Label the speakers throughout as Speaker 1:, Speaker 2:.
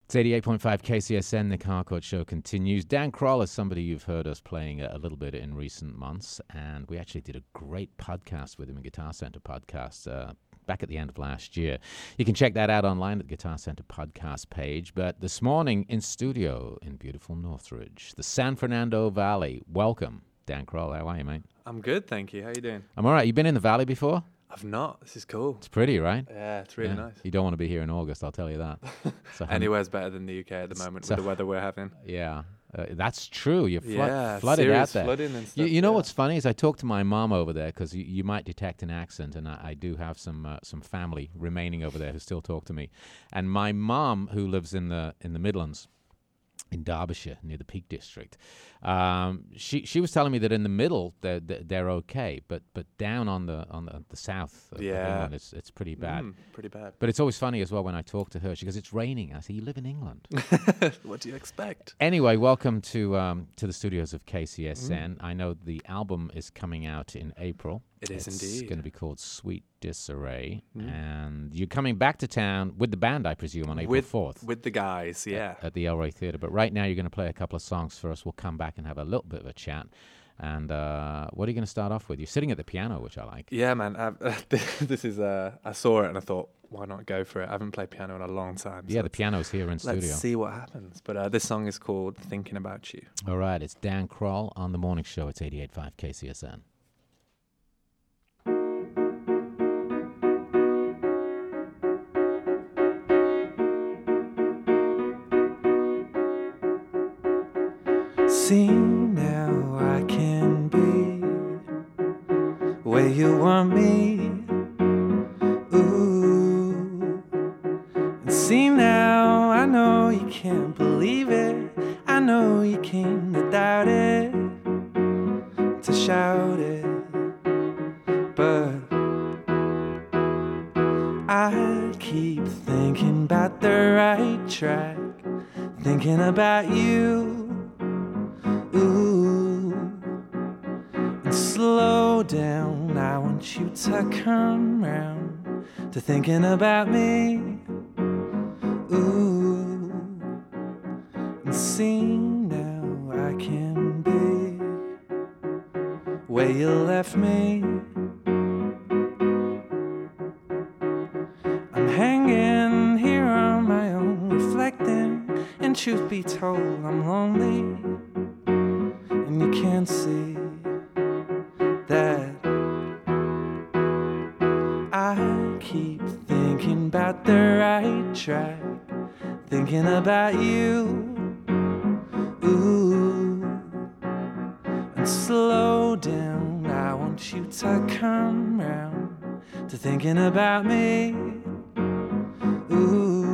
Speaker 1: It's 88.5 KCSN. Nick Harcourt Show continues. Dan Kroll is somebody you've heard us playing a little bit in recent months, and we actually did a great podcast with him, a Guitar Center podcast, back at the end of last year. You can check that out online at the Guitar Center podcast page. But this morning in studio in beautiful Northridge, the San Fernando Valley. Welcome, Dan Kroll. How are you, mate?
Speaker 2: I'm good, thank you. How you doing?
Speaker 1: I'm all right. You been in the valley before?
Speaker 2: I've not. This is cool.
Speaker 1: It's pretty, right?
Speaker 2: Yeah, it's really nice.
Speaker 1: You don't want to be here in August, I'll tell you that. So
Speaker 2: Anywhere's better than the UK at the moment with the weather we're having.
Speaker 1: Yeah, that's true. You're flooded
Speaker 2: serious
Speaker 1: out there.
Speaker 2: Flooding and stuff.
Speaker 1: You know what's funny is I talked to my mom over there because you might detect an accent, and I do have some family remaining over there who still talk to me. And my mom, who lives in the Midlands, in Derbyshire, near the Peak District, she was telling me that in the middle they're okay, but down on the south of England it's pretty bad.
Speaker 2: Pretty bad.
Speaker 1: But it's always funny as well when I talk to her. She goes, "It's raining." I say, "You live in England."
Speaker 2: What do you expect?
Speaker 1: Anyway, welcome to the studios of KCSN. I know the album is coming out in April.
Speaker 2: It's indeed.
Speaker 1: It's going to be called Sweet Disarray. And you're coming back to town with the band, I presume, on April 4th.
Speaker 2: With the guys, yeah.
Speaker 1: At the El Rey Theatre. But right now you're going to play a couple of songs for us. We'll come back and have a little bit of a chat. And what are you going to start off with? You're sitting at the piano, which I like.
Speaker 2: Yeah, man. This is I saw it and I thought, why not go for it? I haven't played piano in a long time.
Speaker 1: Yeah, the piano's here in studio.
Speaker 2: Let's see what happens. But this song is called Thinking About You.
Speaker 1: All right, it's Dan Kroll on The Morning Show. It's 88.5 KCSN.
Speaker 2: See, now I can be where you want me. Ooh. And see, now I know you can't believe it. I know you came to doubt it, to shout it. But I keep thinking about the right track, thinking about you. Ooh, and slow down, I want you to come round to thinking about me. Ooh, and see, now I can be where you left me. I'm hanging here on my own, reflecting, and truth be told, I'm lonely. And you can't see that I keep thinking about the right track, thinking about you. Ooh, and slow down, I want you to come round to thinking about me. Ooh,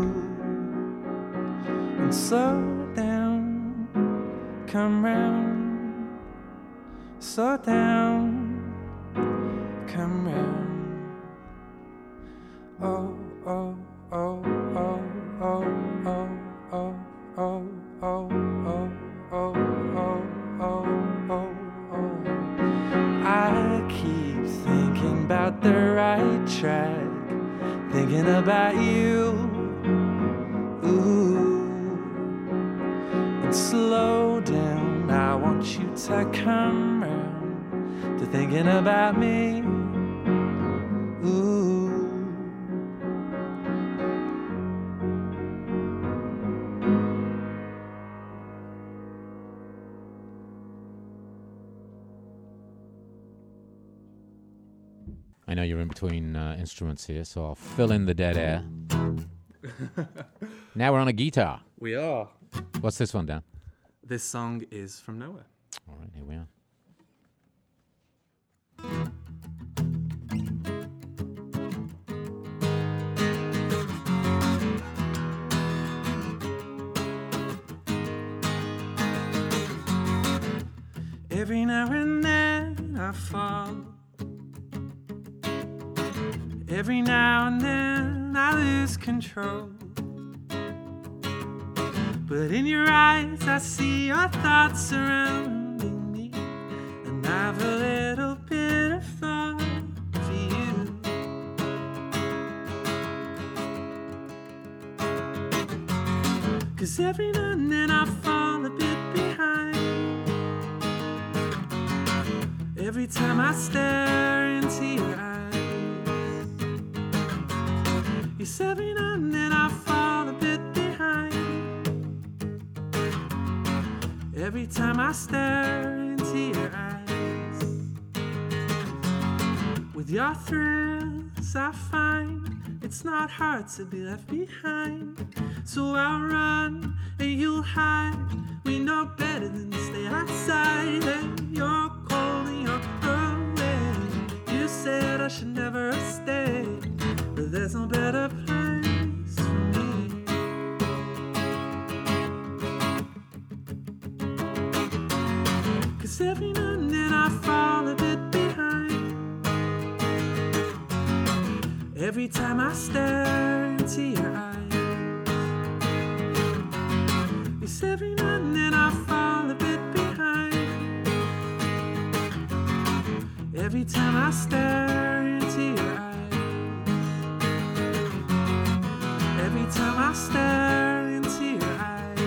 Speaker 2: and slow down, come round. Slow down, come round. Oh, oh, oh, oh, oh, oh, oh, oh, oh, oh, oh, oh, oh, oh. I keep thinking about the right track, thinking about you. Ooh, and slow down, I want you to come round to thinking about me. Ooh.
Speaker 1: I know you're in between instruments here, so I'll fill in the dead air. Now we're on a guitar.
Speaker 2: We are.
Speaker 1: What's this one, Dan?
Speaker 2: This song is From Nowhere.
Speaker 1: All right, here we are.
Speaker 2: Every now and then I fall. Every now and then I lose control. But in your eyes I see your thoughts surrounding me, and I've a little bit of thought for you. 'Cause every now and then I fall a bit behind. Every time I stare into your eyes. Yes, every now and then I fall a bit behind. Every time I stare into your eyes. With your thrills I find it's not hard to be left behind. So I'll run and you'll hide. We know better than to stay outside. And you're cold and you're away. You said I should never have stayed, but there's no better place for me. 'Cause every now and then I fall a bit behind. Every time I stare into your eyes. Yes, every now and then I fall a bit behind. Every time I stare into your eyes. Every time I stare into your eyes.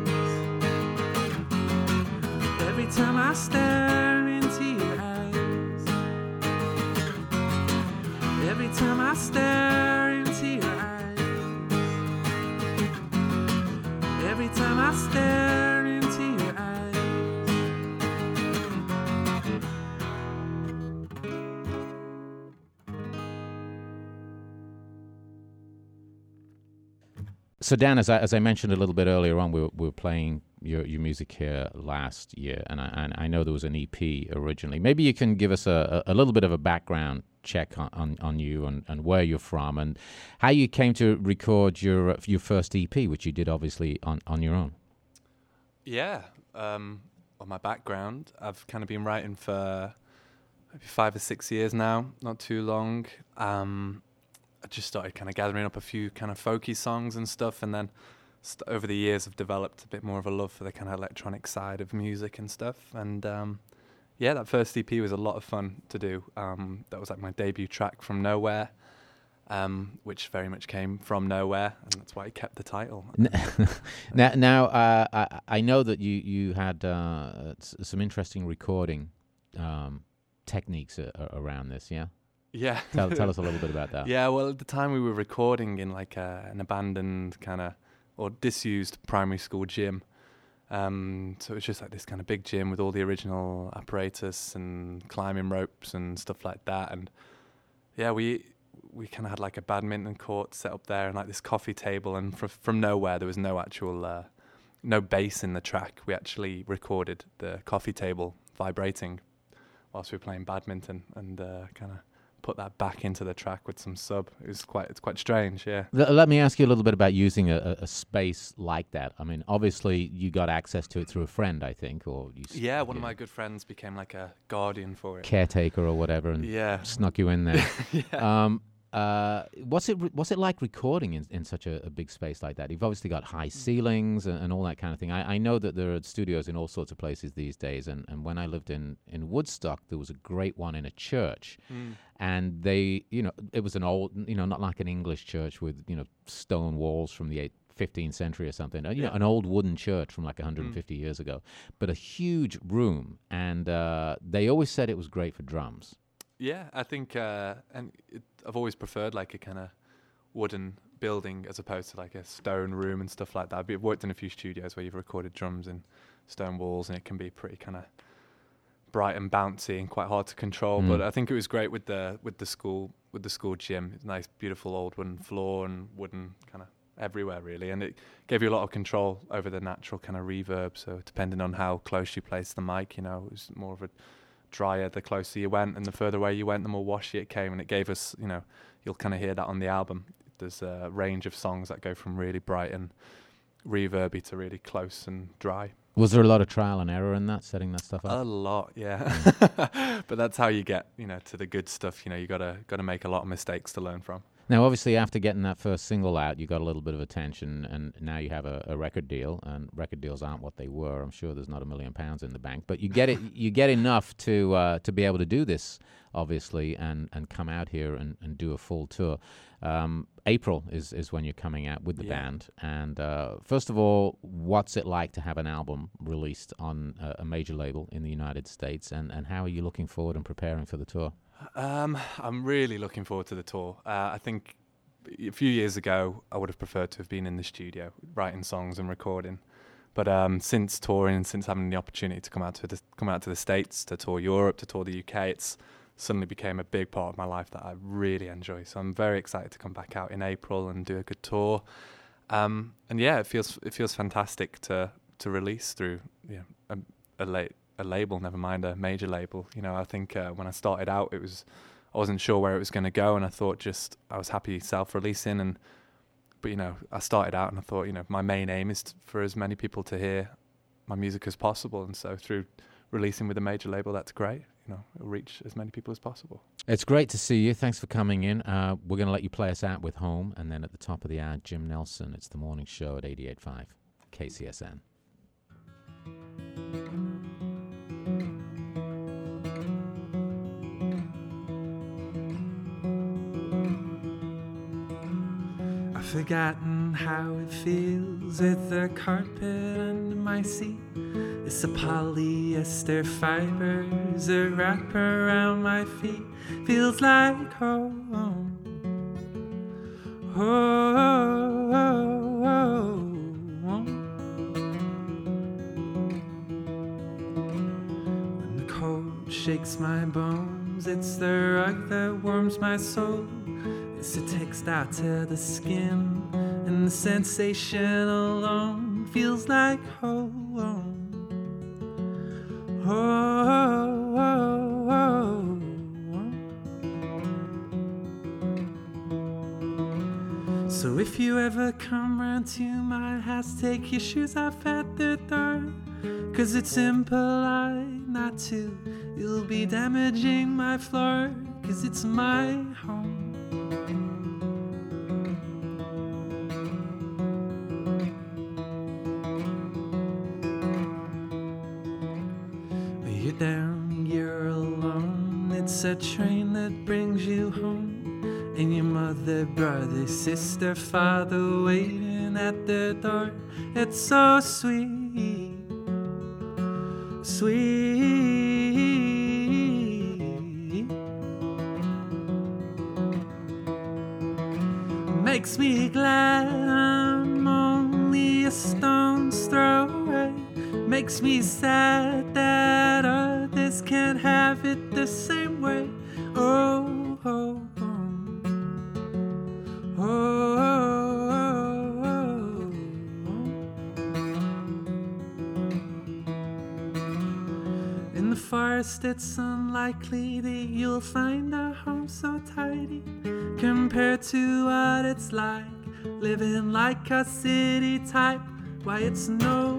Speaker 2: Every time I stare into your eyes. Every time I stare into your eyes. Every time I stare into your eyes.
Speaker 1: So Dan, as I mentioned a little bit earlier on, we were playing your music here last year, and I know there was an EP originally. Maybe you can give us a little bit of a background check on you and where you're from and how you came to record your first EP, which you did obviously on your own.
Speaker 3: Yeah, on my background, I've kind of been writing for maybe 5 or 6 years now, not too long. I just started kind of gathering up a few kind of folky songs and stuff, and then over the years I've developed a bit more of a love for the kind of electronic side of music and stuff. And yeah, that first EP was a lot of fun to do. That was like my debut track, From Nowhere, which very much came from nowhere, and that's why it kept the title.
Speaker 1: Now, I know that you had some interesting recording techniques around this, yeah?
Speaker 3: Yeah.
Speaker 1: Tell us a little bit about that.
Speaker 3: Yeah, well, at the time we were recording in like an abandoned kind of, or disused primary school gym. So it was just like this kind of big gym with all the original apparatus and climbing ropes and stuff like that. And yeah, we kind of had like a badminton court set up there and like this coffee table. And from nowhere, there was no actual, no bass in the track. We actually recorded the coffee table vibrating whilst we were playing badminton, and kind of put that back into the track with some sub. It's quite strange, yeah.
Speaker 1: Let me ask you a little bit about using a space like that. I mean, obviously you got access to it through a friend, I think, or
Speaker 3: yeah, one of my good friends became like a guardian for it,
Speaker 1: caretaker or whatever, and snuck you in there.
Speaker 3: Yeah.
Speaker 1: What's it like recording in such a big space like that? You've obviously got high ceilings and all that kind of thing. I know that there are studios in all sorts of places these days, and when I lived in Woodstock, there was a great one in a church. And they, it was an old, not like an English church with, stone walls from the 15th century or something. An old wooden church from like 150 years ago, but a huge room. And they always said it was great for drums.
Speaker 3: Yeah, I think, I've always preferred like a kind of wooden building as opposed to like a stone room and stuff like that. I've worked in a few studios where you've recorded drums in stone walls, and it can be pretty kind of bright and bouncy and quite hard to control. But I think it was great with the school gym. It's nice, beautiful old wooden floor and wooden kind of everywhere really, and it gave you a lot of control over the natural kind of reverb. So depending on how close you placed the mic, it was more of a drier the closer you went, and the further away you went, the more washy it came. And it gave us, you'll kind of hear that on the album. There's a range of songs that go from really bright and reverby to really close and dry.
Speaker 1: Was there a lot of trial and error in that, setting that stuff up?
Speaker 3: A lot, yeah. But that's how you get, to the good stuff. You gotta make a lot of mistakes to learn from.
Speaker 1: Now, obviously, after getting that first single out, you got a little bit of attention, and now you have a record deal. And record deals aren't what they were. I'm sure there's not £1 million in the bank, but you get it. You get enough to be able to do this, obviously, and come out here and do a full tour. April is when you're coming out with the
Speaker 3: Yeah.
Speaker 1: band. And first of all, what's it like to have an album released on a major label in the United States? And how are you looking forward and preparing for the tour?
Speaker 3: I'm really looking forward to the tour. I think a few years ago, I would have preferred to have been in the studio, writing songs and recording. But since touring and since having the opportunity to come out to the States, to tour Europe, to tour the UK, it's suddenly became a big part of my life that I really enjoy. So I'm very excited to come back out in April and do a good tour. And yeah, it feels fantastic to release through a label, never mind a major label. You know, I think when I started out, I wasn't sure where it was going to go, and I thought I was happy self-releasing. But you know, I started out and I thought, you know, my main aim is for as many people to hear my music as possible, and so through releasing with a major label, that's great. You know, it'll reach as many people as possible. It's
Speaker 1: great to see you. Thanks for coming in. We're going to let you play us out with Home, and then at the top of the hour, Jim Nelson. It's the morning show at 88.5 KCSN.
Speaker 2: I've forgotten how it feels with the carpet under my seat. It's a polyester fibers that wrap around my feet. Feels like home. Oh, oh, oh, oh. When the cold shakes my bones, it's the rug that warms my soul. It's a textile to the skin, and the sensation alone feels like home. Oh, oh, oh, oh. So if you ever come round to my house, take your shoes off at the door, 'cause it's impolite not to. You'll be damaging my floor, 'cause it's my home. You're down, you're alone. It's a train that brings you home, and your mother, brother, sister, father waiting at the door. It's so sweet, sweet. Makes me glad I'm only a stone's throw away. Makes me sad that others can't have it the same way. Oh, oh, oh. Oh, oh, oh, oh. In the forest, it's unlikely that you'll find a home so tidy compared to what it's like living like a city type. Why, it's no